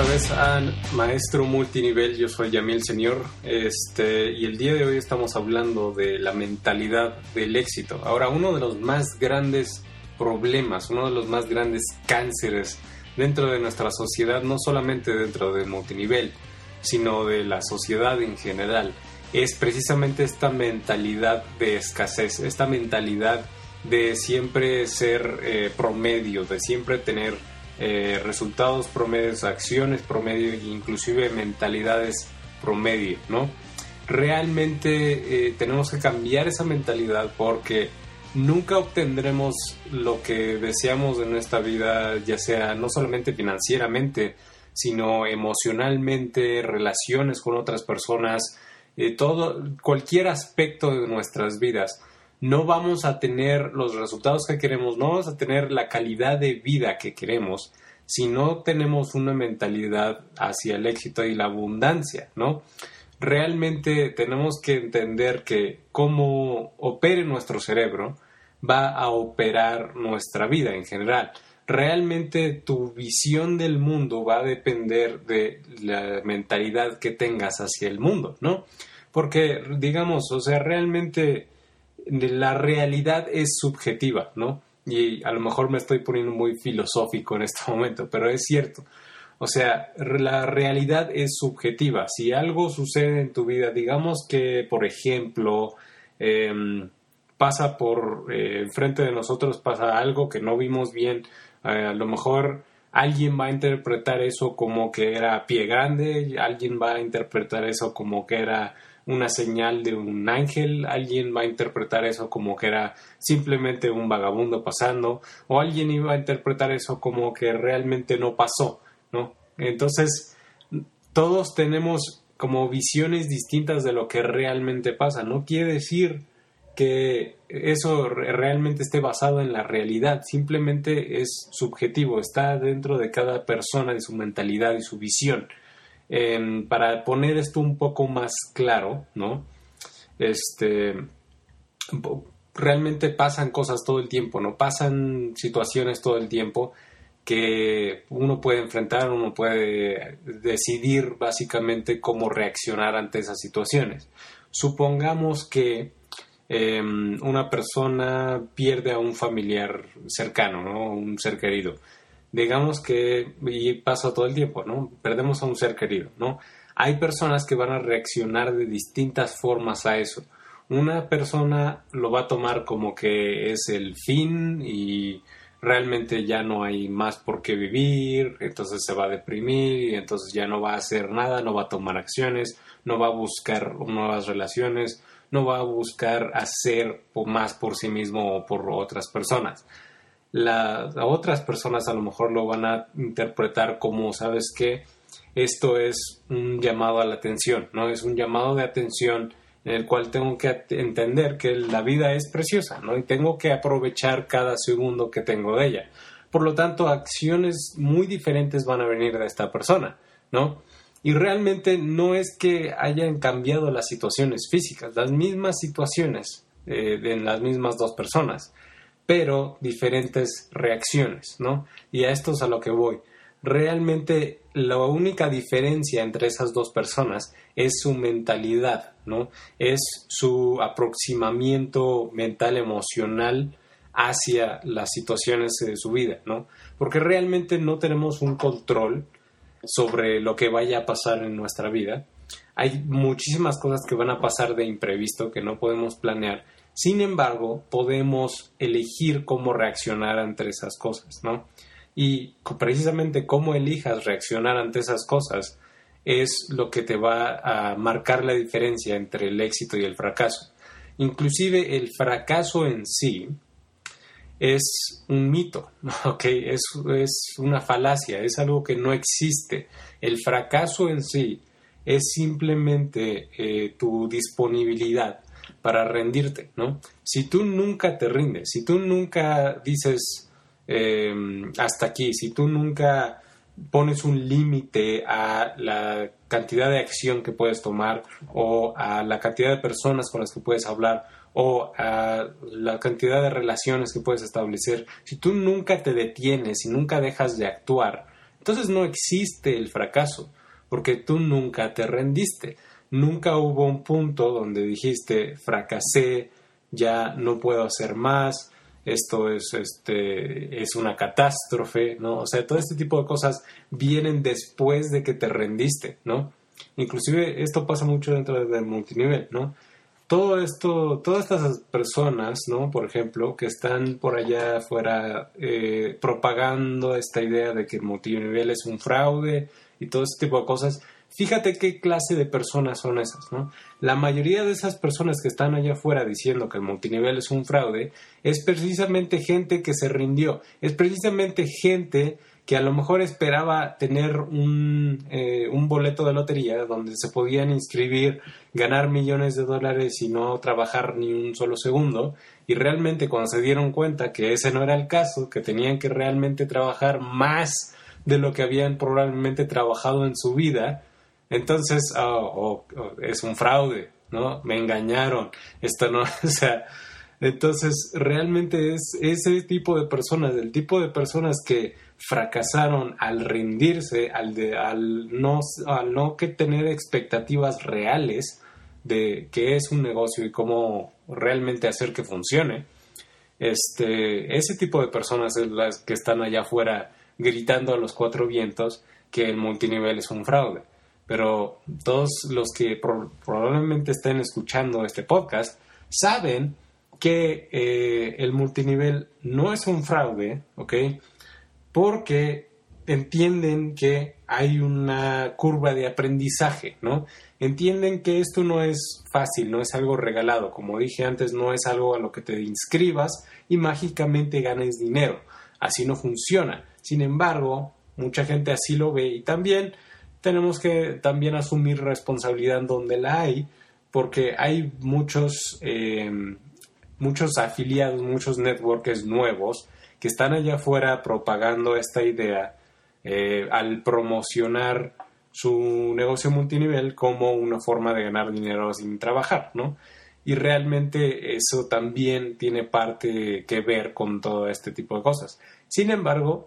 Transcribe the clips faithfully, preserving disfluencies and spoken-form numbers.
otra vez a Maestro Multinivel. Yo soy Yamil Señor, este, y el día de hoy estamos hablando de la mentalidad del éxito. Ahora, uno de los más grandes problemas, uno de los más grandes cánceres dentro de nuestra sociedad, no solamente dentro de Multinivel, sino de la sociedad en general, es precisamente esta mentalidad de escasez, esta mentalidad de siempre ser eh, promedio, de siempre tener Eh, resultados promedios, acciones promedio e inclusive mentalidades promedio, ¿no? Realmente eh, tenemos que cambiar esa mentalidad porque nunca obtendremos lo que deseamos en nuestra vida, ya sea no solamente financieramente, sino emocionalmente, relaciones con otras personas, eh, todo, cualquier aspecto de nuestras vidas. No vamos a tener los resultados que queremos, no vamos a tener la calidad de vida que queremos si no tenemos una mentalidad hacia el éxito y la abundancia, ¿no? Realmente tenemos que entender que cómo opere nuestro cerebro va a operar nuestra vida en general. Realmente tu visión del mundo va a depender de la mentalidad que tengas hacia el mundo, ¿no? Porque, digamos, o sea, realmente la realidad es subjetiva, ¿no? Y a lo mejor me estoy poniendo muy filosófico en este momento, pero es cierto. O sea, la realidad es subjetiva. Si algo sucede en tu vida, digamos que, por ejemplo, eh, pasa por eh, enfrente de nosotros, pasa algo que no vimos bien, eh, a lo mejor alguien va a interpretar eso como que era pie grande, alguien va a interpretar eso como que era una señal de un ángel, alguien va a interpretar eso como que era simplemente un vagabundo pasando, o alguien iba a interpretar eso como que realmente no pasó, ¿no? Entonces, todos tenemos como visiones distintas de lo que realmente pasa. No quiere decir que eso realmente esté basado en la realidad, simplemente es subjetivo, está dentro de cada persona, de su mentalidad y su visión. Eh, para poner esto un poco más claro, ¿no? Este, realmente pasan cosas todo el tiempo, ¿no? Pasan situaciones todo el tiempo que uno puede enfrentar, uno puede decidir básicamente cómo reaccionar ante esas situaciones. Supongamos que eh, una persona pierde a un familiar cercano, ¿no? Un ser querido. Digamos que, y pasa todo el tiempo, ¿no? Perdemos a un ser querido, ¿no? Hay personas que van a reaccionar de distintas formas a eso. Una persona lo va a tomar como que es el fin y realmente ya no hay más por qué vivir, entonces se va a deprimir y entonces ya no va a hacer nada, no va a tomar acciones, no va a buscar nuevas relaciones, no va a buscar hacer más por sí mismo o por otras personas. Las otras personas a lo mejor lo van a interpretar como, ¿sabes qué? Esto es un llamado a la atención, ¿no? Es un llamado de atención en el cual tengo que entender que la vida es preciosa, ¿no? Y tengo que aprovechar cada segundo que tengo de ella. Por lo tanto, acciones muy diferentes van a venir de esta persona, ¿no? Y realmente no es que hayan cambiado las situaciones físicas, las mismas situaciones eh, en las mismas dos personas, pero diferentes reacciones, ¿no? Y a esto es a lo que voy. Realmente la única diferencia entre esas dos personas es su mentalidad, ¿no? Es su aproximamiento mental, emocional hacia las situaciones de su vida, ¿no? Porque realmente no tenemos un control sobre lo que vaya a pasar en nuestra vida. Hay muchísimas cosas que van a pasar de imprevisto que no podemos planear. Sin embargo, podemos elegir cómo reaccionar ante esas cosas, ¿no? Y precisamente cómo elijas reaccionar ante esas cosas es lo que te va a marcar la diferencia entre el éxito y el fracaso. Inclusive el fracaso en sí es un mito, ¿ok? Es, es una falacia, es algo que no existe. El fracaso en sí es simplemente eh, tu disponibilidad para rendirte, ¿no? Si tú nunca te rindes, si tú nunca dices eh, hasta aquí, si tú nunca pones un límite a la cantidad de acción que puedes tomar o a la cantidad de personas con las que puedes hablar o a la cantidad de relaciones que puedes establecer, si tú nunca te detienes y nunca dejas de actuar, Entonces no existe el fracaso, porque tú nunca te rendiste. Nunca hubo un punto donde dijiste, fracasé, ya no puedo hacer más, esto es, este, es una catástrofe, ¿no? O sea, todo este tipo de cosas vienen después de que te rendiste, ¿no? Inclusive esto pasa mucho dentro del multinivel, ¿no? Todo esto, todas estas personas, ¿no? Por ejemplo, que están por allá afuera eh, propagando esta idea de que el multinivel es un fraude y todo este tipo de cosas, fíjate qué clase de personas son esas, ¿no? La mayoría de esas personas que están allá afuera diciendo que el multinivel es un fraude es precisamente gente que se rindió, es precisamente gente que a lo mejor esperaba tener un, eh, un boleto de lotería donde se podían inscribir, ganar millones de dólares y no trabajar ni un solo segundo, y realmente cuando se dieron cuenta que ese no era el caso, que tenían que realmente trabajar más de lo que habían probablemente trabajado en su vida, entonces oh, oh, oh, es un fraude, ¿no? Me engañaron, esto no, o sea, entonces realmente es ese tipo de personas, el tipo de personas que fracasaron al rendirse, al, de, al, no, al no que tener expectativas reales de qué es un negocio y cómo realmente hacer que funcione. Este, ese tipo de personas es las que están allá afuera gritando a los cuatro vientos que el multinivel es un fraude. Pero todos los que pro- probablemente estén escuchando este podcast saben que eh, el multinivel no es un fraude, ¿ok? Porque entienden que hay una curva de aprendizaje, ¿no? Entienden que esto no es fácil, no es algo regalado. Como dije antes, no es algo a lo que te inscribas y mágicamente ganes dinero. Así no funciona. Sin embargo, mucha gente así lo ve y también tenemos que también asumir responsabilidad en donde la hay, porque hay muchos, eh, muchos afiliados, muchos networkers nuevos que están allá afuera propagando esta idea eh, al promocionar su negocio multinivel como una forma de ganar dinero sin trabajar, ¿no? Y realmente eso también tiene parte que ver con todo este tipo de cosas. Sin embargo,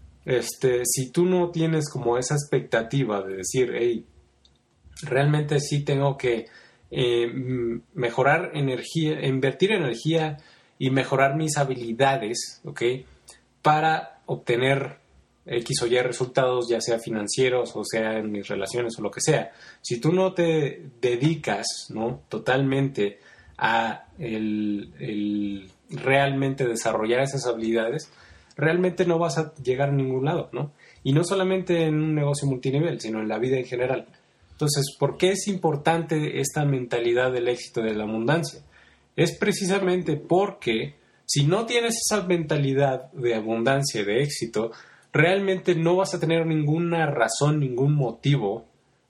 este, si tú no tienes como esa expectativa de decir, hey, realmente sí tengo que eh, mejorar energía, invertir energía y mejorar mis habilidades, ¿ok? Para obtener X o Y resultados, ya sea financieros o sea en mis relaciones o lo que sea. Si tú no te dedicas, ¿no? totalmente a el, el realmente desarrollar esas habilidades, realmente no vas a llegar a ningún lado, ¿no? Y no solamente en un negocio multinivel, sino en la vida en general. Entonces, ¿por qué es importante esta mentalidad del éxito y de la abundancia? Es precisamente porque si no tienes esa mentalidad de abundancia y de éxito, realmente no vas a tener ninguna razón, ningún motivo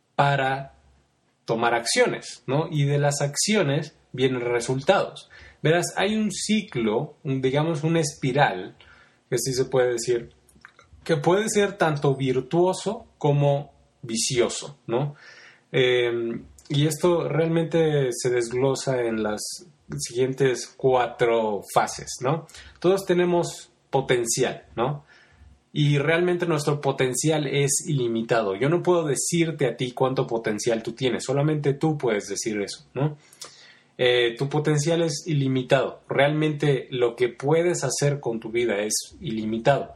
para tomar acciones, ¿no? Y de las acciones vienen resultados. Verás, hay un ciclo, un, digamos una espiral, que sí se puede decir, que puede ser tanto virtuoso como vicioso, ¿no? Eh, y esto realmente se desglosa en las siguientes cuatro fases, ¿no? Todos tenemos potencial, ¿no? Y realmente nuestro potencial es ilimitado. Yo no puedo decirte a ti cuánto potencial tú tienes, solamente tú puedes decir eso, ¿no? Eh, tu potencial es ilimitado. Realmente lo que puedes hacer con tu vida es ilimitado.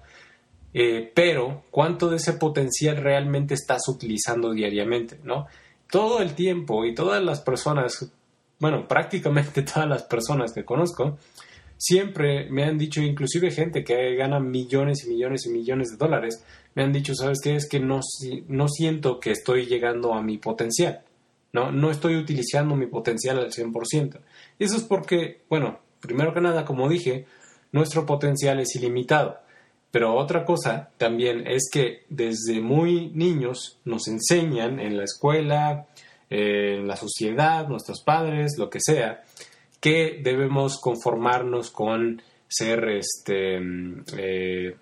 Eh, pero, ¿cuánto de ese potencial realmente estás utilizando diariamente, ¿no? Todo el tiempo y todas las personas, bueno, prácticamente todas las personas que conozco, siempre me han dicho, inclusive gente que gana millones y millones y millones de dólares, me han dicho, ¿sabes qué? Es que no, no siento que estoy llegando a mi potencial, ¿no? No estoy utilizando mi potencial al cien por ciento. Y eso es porque, bueno, primero que nada, como dije, nuestro potencial es ilimitado. Pero otra cosa también es que desde muy niños nos enseñan en la escuela, eh, en la sociedad, nuestros padres, lo que sea, que debemos conformarnos con ser este eh,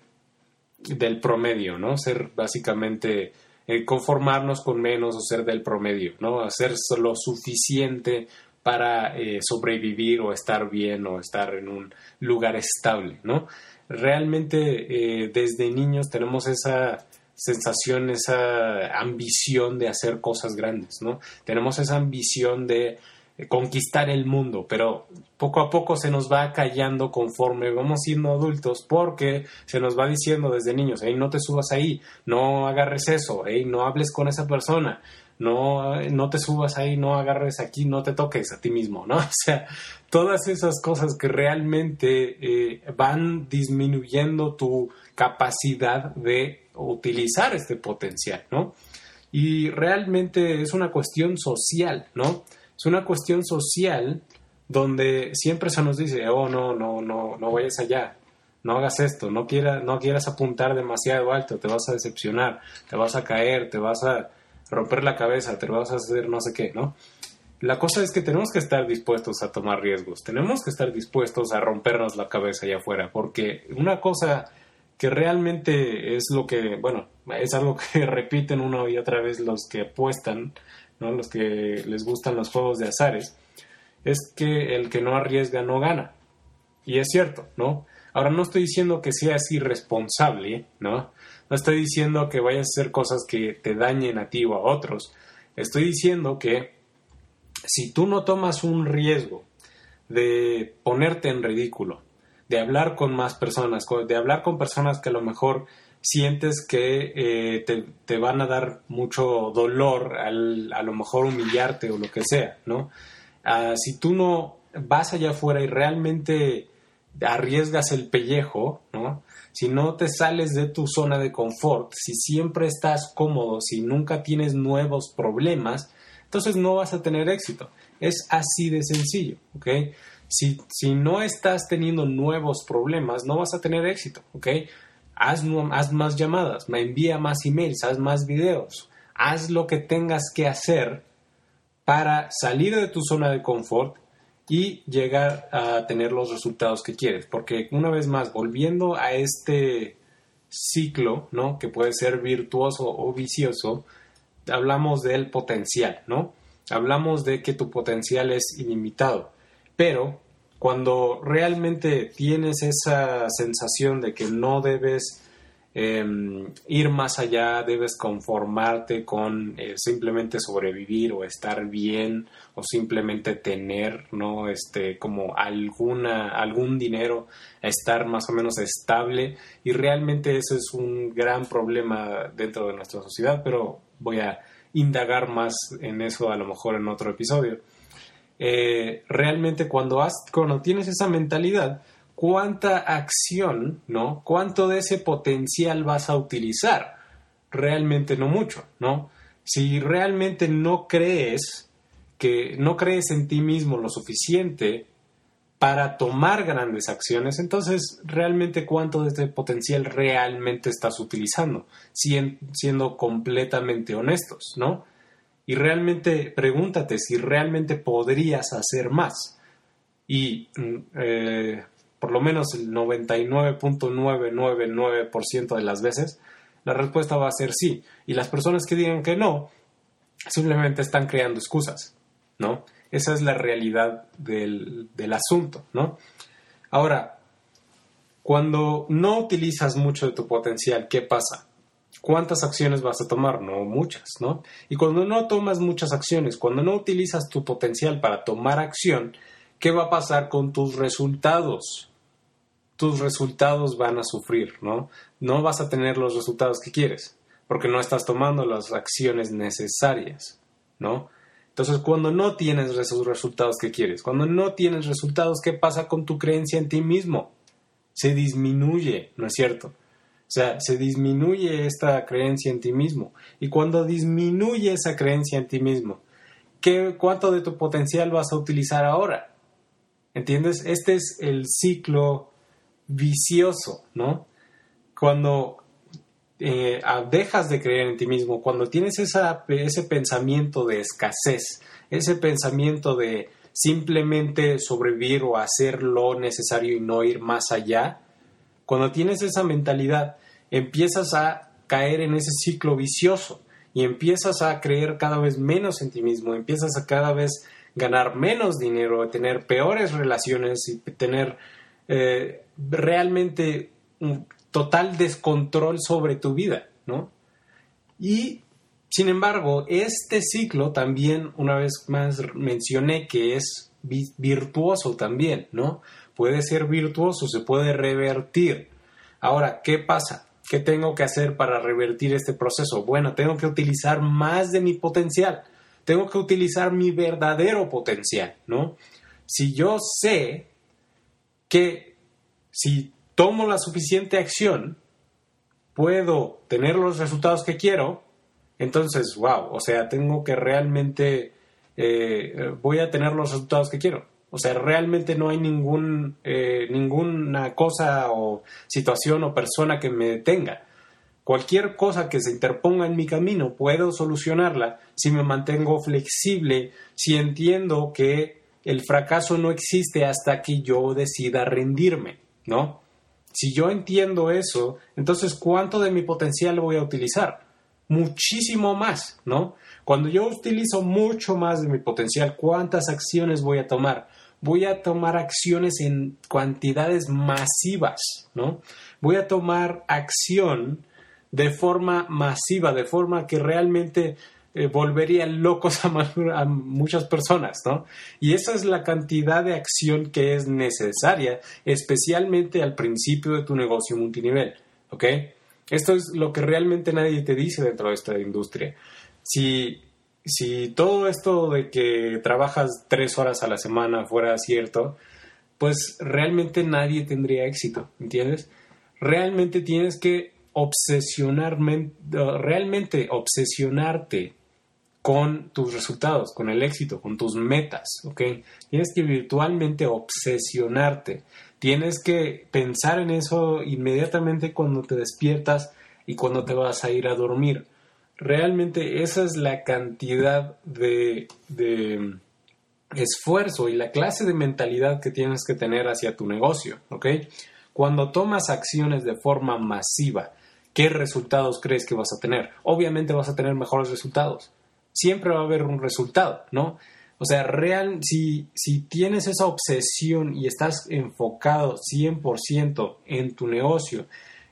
del promedio, ¿no? Ser básicamente eh, conformarnos con menos o ser del promedio, ¿no? Hacer lo suficiente para eh, sobrevivir o estar bien o estar en un lugar estable, ¿no? Realmente eh, desde niños tenemos esa sensación, esa ambición de hacer cosas grandes, ¿no? Tenemos esa ambición de conquistar el mundo, pero poco a poco se nos va callando conforme vamos siendo adultos, porque se nos va diciendo desde niños, hey, no te subas ahí, no agarres eso, hey, no hables con esa persona, no, no te subas ahí, no agarres aquí, no te toques a ti mismo, ¿no? O sea, todas esas cosas que realmente eh, van disminuyendo tu capacidad de utilizar este potencial, ¿no? Y realmente es una cuestión social, ¿no? Es una cuestión social donde siempre se nos dice, oh, no, no, no, no vayas allá, no hagas esto, no, quiera, no quieras apuntar demasiado alto, te vas a decepcionar, te vas a caer, te vas a romper la cabeza, te vas a hacer no sé qué, ¿no? La cosa es que tenemos que estar dispuestos a tomar riesgos, tenemos que estar dispuestos a rompernos la cabeza allá afuera, porque una cosa que realmente es lo que, bueno, es algo que repiten una y otra vez los que apuestan, ¿no? Los que les gustan los juegos de azares, es que el que no arriesga no gana. Y es cierto, ¿no? Ahora, no estoy diciendo que seas irresponsable, ¿no? No estoy diciendo que vayas a hacer cosas que te dañen a ti o a otros. Estoy diciendo que si tú no tomas un riesgo de ponerte en ridículo, de hablar con más personas, de hablar con personas que a lo mejor sientes que eh, te, te van a dar mucho dolor al a lo mejor humillarte o lo que sea, ¿no? Uh, si tú no vas allá afuera y realmente arriesgas el pellejo, ¿no? Si no te sales de tu zona de confort, si siempre estás cómodo, si nunca tienes nuevos problemas, entonces no vas a tener éxito. Es así de sencillo, ¿ok? Si, si no estás teniendo nuevos problemas, no vas a tener éxito, ¿ok? Haz, haz más llamadas, me envía más emails, haz más videos, haz lo que tengas que hacer para salir de tu zona de confort y llegar a tener los resultados que quieres. Porque una vez más, volviendo a este ciclo, ¿no? Que puede ser virtuoso o vicioso, hablamos del potencial, ¿no? Hablamos de que tu potencial es ilimitado, pero cuando realmente tienes esa sensación de que no debes eh, ir más allá, debes conformarte con eh, simplemente sobrevivir o estar bien o simplemente tener, ¿no? Este, como alguna, algún dinero, estar más o menos estable, y realmente eso es un gran problema dentro de nuestra sociedad, pero voy a indagar más en eso a lo mejor en otro episodio. Eh, realmente cuando, has, cuando tienes esa mentalidad, ¿cuánta acción, ¿no? ¿Cuánto de ese potencial vas a utilizar? Realmente no mucho, ¿no? Si realmente no crees que no crees en ti mismo lo suficiente para tomar grandes acciones, entonces realmente cuánto de ese potencial realmente estás utilizando, siendo completamente honestos, ¿no? Y realmente pregúntate si realmente podrías hacer más. Y eh, por lo menos el noventa y nueve punto novecientos noventa y nueve por ciento de las veces la respuesta va a ser sí. Y las personas que digan que no, simplemente están creando excusas, ¿no? Esa es la realidad del, del asunto, ¿no? Ahora, cuando no utilizas mucho de tu potencial, ¿qué pasa? ¿Cuántas acciones vas a tomar? No muchas, ¿no? Y cuando no tomas muchas acciones, cuando no utilizas tu potencial para tomar acción, ¿qué va a pasar con tus resultados? Tus resultados van a sufrir, ¿no? No vas a tener los resultados que quieres, porque no estás tomando las acciones necesarias, ¿no? Entonces, cuando no tienes esos resultados que quieres, cuando no tienes resultados, ¿qué pasa con tu creencia en ti mismo? Se disminuye, ¿no es cierto? O sea, se disminuye esta creencia en ti mismo. Y cuando disminuye esa creencia en ti mismo, ¿qué, ¿cuánto de tu potencial vas a utilizar ahora? ¿Entiendes? Este es el ciclo vicioso, ¿no? Cuando eh, dejas de creer en ti mismo, cuando tienes esa, ese pensamiento de escasez, ese pensamiento de simplemente sobrevivir o hacer lo necesario y no ir más allá, cuando tienes esa mentalidad, empiezas a caer en ese ciclo vicioso y empiezas a creer cada vez menos en ti mismo, empiezas a cada vez ganar menos dinero, a tener peores relaciones y tener eh, realmente un total descontrol sobre tu vida, ¿no? Y, sin embargo, este ciclo también, una vez más mencioné que es virtuoso también, ¿no? Puede ser virtuoso, se puede revertir. Ahora, ¿qué pasa? ¿Qué tengo que hacer para revertir este proceso? Bueno, tengo que utilizar más de mi potencial. Tengo que utilizar mi verdadero potencial, ¿no? Si yo sé que si tomo la suficiente acción, puedo tener los resultados que quiero, entonces, wow, o sea, tengo que realmente, eh, voy a tener los resultados que quiero. O sea, realmente no hay ningún, eh, ninguna cosa o situación o persona que me detenga. Cualquier cosa que se interponga en mi camino, puedo solucionarla si me mantengo flexible, si entiendo que el fracaso no existe hasta que yo decida rendirme, ¿no? Si yo entiendo eso, entonces, ¿cuánto de mi potencial voy a utilizar? Muchísimo más, ¿no? Cuando yo utilizo mucho más de mi potencial, ¿cuántas acciones voy a tomar? Voy a tomar acciones en cantidades masivas, ¿no? Voy a tomar acción de forma masiva, de forma que realmente eh, volvería locos a, a muchas personas, ¿no? Y esa es la cantidad de acción que es necesaria, especialmente al principio de tu negocio multinivel, ¿ok? Esto es lo que realmente nadie te dice dentro de esta industria. Si, si todo esto de que trabajas tres horas a la semana fuera cierto, pues realmente nadie tendría éxito, ¿entiendes? Realmente tienes que obsesionarme, realmente obsesionarte con tus resultados, con el éxito, con tus metas, ¿ok? Tienes que virtualmente obsesionarte. Tienes que pensar en eso inmediatamente cuando te despiertas y cuando te vas a ir a dormir. Realmente esa es la cantidad de, de esfuerzo y la clase de mentalidad que tienes que tener hacia tu negocio, ¿ok? Cuando tomas acciones de forma masiva, ¿qué resultados crees que vas a tener? Obviamente vas a tener mejores resultados. Siempre va a haber un resultado, ¿no? O sea, real, si, si tienes esa obsesión y estás enfocado cien por ciento en tu negocio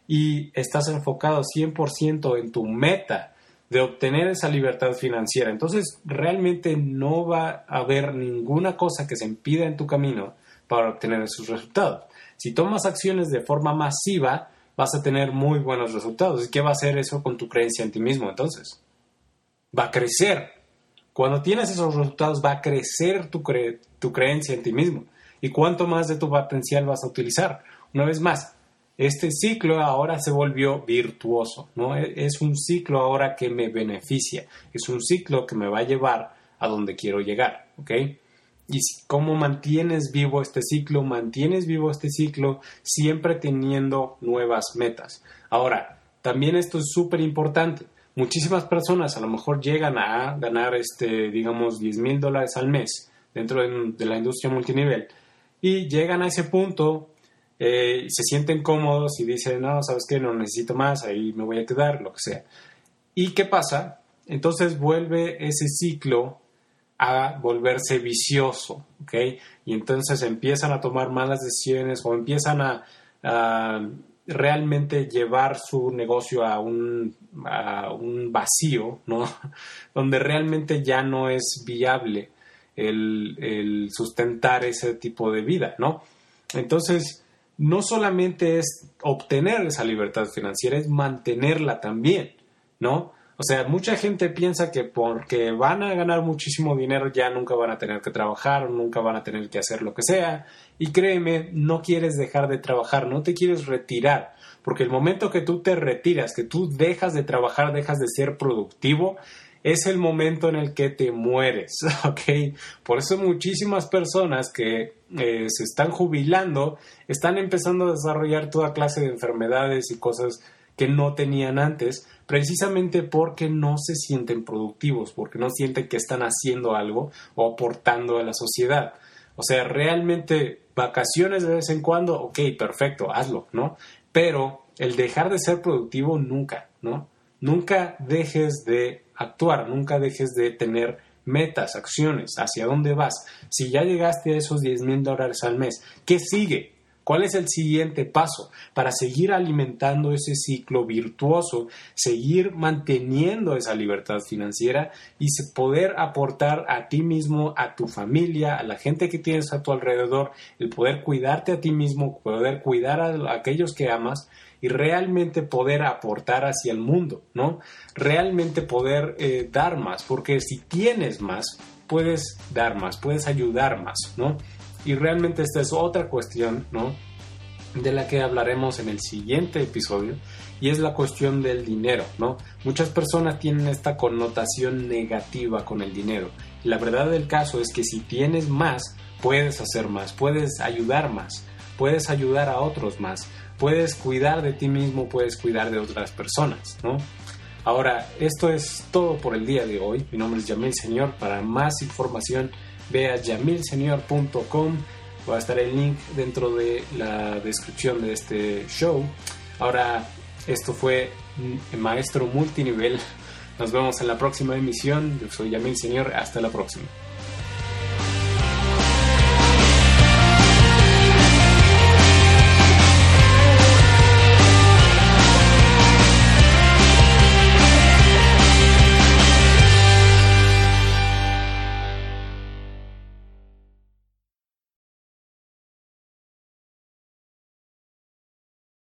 y estás enfocado cien por ciento en tu meta de obtener esa libertad financiera, entonces realmente no va a haber ninguna cosa que se impida en tu camino para obtener esos resultados. Si tomas acciones de forma masiva, vas a tener muy buenos resultados. ¿Y qué va a hacer eso con tu creencia en ti mismo entonces? Va a crecer. Cuando tienes esos resultados, va a crecer tu, cre- tu creencia en ti mismo. ¿Y cuánto más de tu potencial vas a utilizar? Una vez más, este ciclo ahora se volvió virtuoso, ¿no? Es un ciclo ahora que me beneficia. Es un ciclo que me va a llevar a donde quiero llegar, ¿ok? ¿Y cómo mantienes vivo este ciclo? Mantienes vivo este ciclo siempre teniendo nuevas metas. Ahora, también esto es súper importante. Muchísimas personas a lo mejor llegan a ganar, este, digamos, diez mil dólares al mes dentro de, de la industria multinivel y llegan a ese punto, eh, se sienten cómodos y dicen, no, ¿sabes qué? No necesito más, ahí me voy a quedar, lo que sea. ¿Y qué pasa? Entonces vuelve ese ciclo a volverse vicioso, ¿ok? Y entonces empiezan a tomar malas decisiones o empiezan a... a realmente llevar su negocio a un, a un vacío, ¿no? Donde realmente ya no es viable el, el sustentar ese tipo de vida, ¿no? Entonces, no solamente es obtener esa libertad financiera, es mantenerla también, ¿no? O sea, mucha gente piensa que porque van a ganar muchísimo dinero ya nunca van a tener que trabajar o nunca van a tener que hacer lo que sea. Y créeme, no quieres dejar de trabajar, no te quieres retirar. Porque el momento que tú te retiras, que tú dejas de trabajar, dejas de ser productivo, es el momento en el que te mueres, ¿ok? Por eso muchísimas personas que eh, se están jubilando están empezando a desarrollar toda clase de enfermedades y cosas que no tenían antes, precisamente porque no se sienten productivos, porque no sienten que están haciendo algo o aportando a la sociedad. O sea, realmente vacaciones de vez en cuando, ok, perfecto, hazlo, ¿no? Pero el dejar de ser productivo nunca, ¿no? Nunca dejes de actuar, nunca dejes de tener metas, acciones, hacia dónde vas. Si ya llegaste a esos diez mil dólares al mes, ¿qué sigue? ¿Cuál es el siguiente paso para seguir alimentando ese ciclo virtuoso, seguir manteniendo esa libertad financiera y poder aportar a ti mismo, a tu familia, a la gente que tienes a tu alrededor, el poder cuidarte a ti mismo, poder cuidar a aquellos que amas y realmente poder aportar hacia el mundo, ¿no? Realmente poder eh, dar más, porque si tienes más, puedes dar más, puedes ayudar más, ¿no? Y realmente esta es otra cuestión, ¿no?, de la que hablaremos en el siguiente episodio, y es la cuestión del dinero, ¿no? Muchas personas tienen esta connotación negativa con el dinero. Y la verdad del caso es que si tienes más, puedes hacer más, puedes ayudar más, puedes ayudar a otros más, puedes cuidar de ti mismo, puedes cuidar de otras personas, ¿no? Ahora, esto es todo por el día de hoy. Mi nombre es Yamil Señor. Para más información, ve a yamil señor punto com. Va a estar el link dentro de la descripción de este show. Ahora, esto fue Maestro Multinivel. Nos vemos en la próxima emisión. Yo soy Yamil Señor. Hasta la próxima.